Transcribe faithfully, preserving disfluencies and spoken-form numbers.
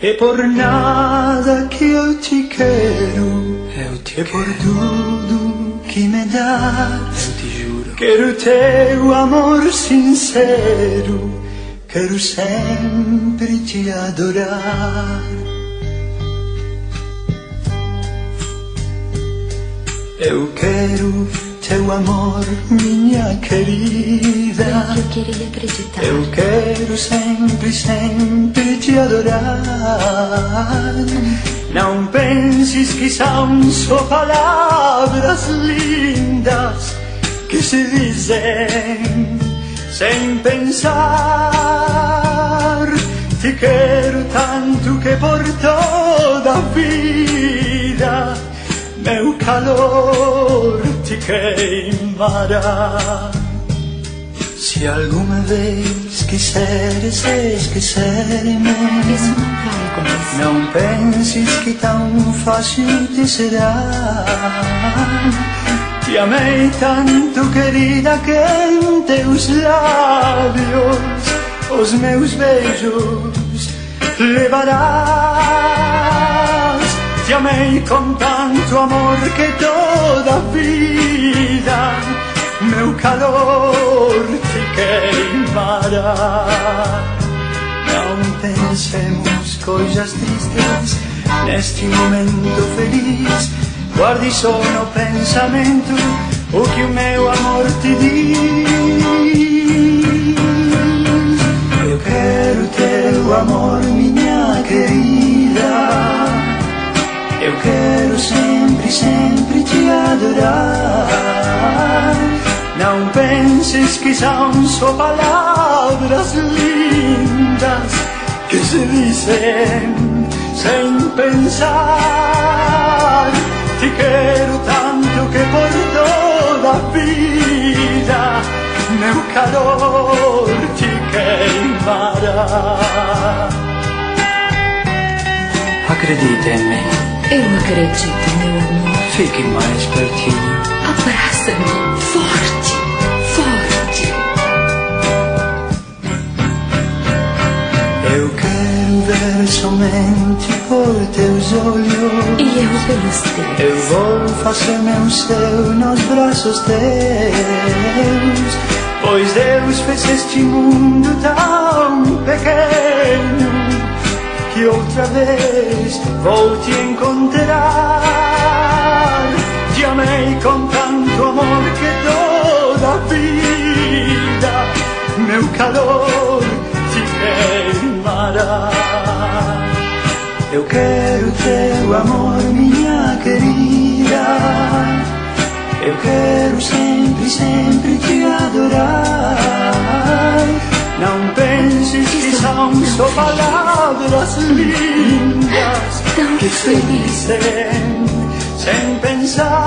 E por nada que eu te quero, eu te e por tudo que me dá, eu te juro, quero teu amor sincero, quero sempre te adorar. Eu quero teu amor, minha querida. Eu queria acreditar. Eu quero sempre, sempre te adorar. Não penses que são só palavras lindas que se dizem sem pensar. Te quero tanto que por toda a vida meu calor te queimará. Se alguma vez quiseres esquecer-me, isso não vai acontecer. Não penses que tão fácil te será. Te amei tanto, querida, que em teus lábios os meus beijos levarás. Te amei com tanto amor que toda a vida meu calor te queimará. Não pensemos coisas tristes neste momento feliz. Guarde só no pensamento o que o meu amor te diz. Eu quero teu amor, minha querida. Eu quero sempre, sempre te adorar. Não penses que são só palavras lindas que se dizem sem pensar. Te quero tanto que por toda a vida meu calor te queimará. Acredita em mim. Eu acredito, meu amor. Fique mais pertinho. Abraça-me forte, forte. Eu quero ver somente por teus olhos. E eu pelos teus. Eu vou fazer meu céu nos braços teus. Pois Deus fez este mundo tão pequeno que outra vez vou te encontrar. Te amei com tanto amor que toda a vida meu calor te queimará. Eu quero teu amor, minha querida. Eu quero sempre, sempre te adorar. Não penses que são só palavras lindas tão que se dizem sem pensar.